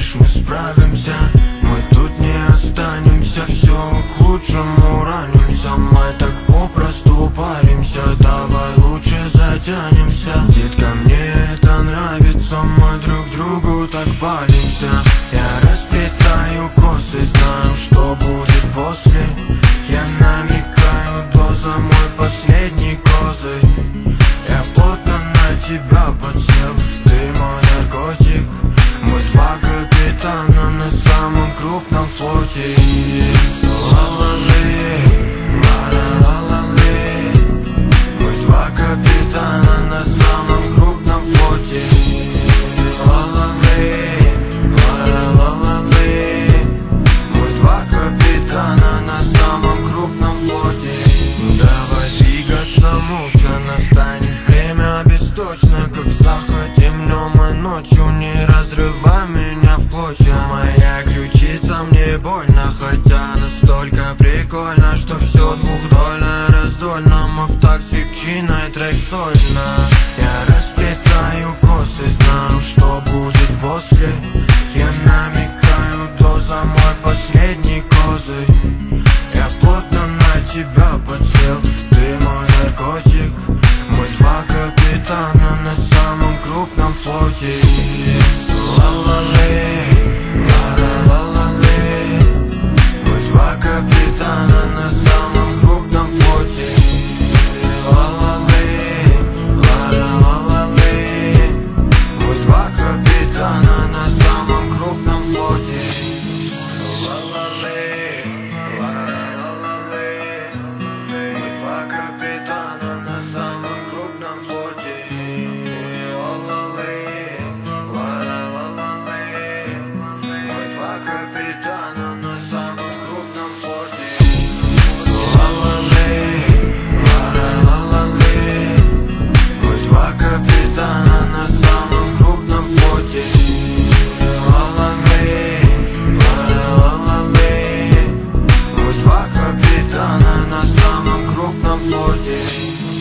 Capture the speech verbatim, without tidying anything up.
веришь, мы справимся. Мы тут не останемся, все к лучшему ранимся. Мы так попросту паримся, давай лучше затянемся. Детка, мне это нравится, мы друг другу так палимся. Я расплетаю косы, знаю, что будет после. Я намекаю, доза мой последний козырь. Я плотно на тебя подсел, ты мой наркотик. Мы два капитана на самом крупном флоте. Ла-ла-лей, ла-ла-ла-лей. Мы два капитана на самом крупном флоте. Ла-ла-лей, ла-ла-ла-лей. Мы два капитана на самом крупном флоте. Давай двигаться молча, настанет время бесточно, как захотим днем и ночью. Не разрывай меня в клочья. Моя ключица, мне больно, хотя настолько прикольно, что все двухдольно, раздольно. Мы в такси пчиной, трек сольно. Я расплетаю косы, знаю, что будет после. Я намекаю, доза мой последний козырь. Я плотно на тебя подсел, ты мой наркотик. Мы два капитана на самом крупном флоте. Ла-ла-лей, ла-ла-ла-лей. Мы два капитана на самом крупном флоте. Ла-ла-лей, ла-ла-ла-лей. Мы два капитана на самом крупном флоте. Ла-ла-лей, ла-ла-ла-лей. Мы два капитана на самом крупном флоте. Ла-ла-лей, ла-ла-ла-лей. Мы два капитана на самом крупном флоте. Ла-ла-лей, ла-ла-ла-лей. Мы два капитана на самом крупном флоте. Ла-ла-лей, ла-ла-ла-лей. Мы два капитана на самом крупном флоте.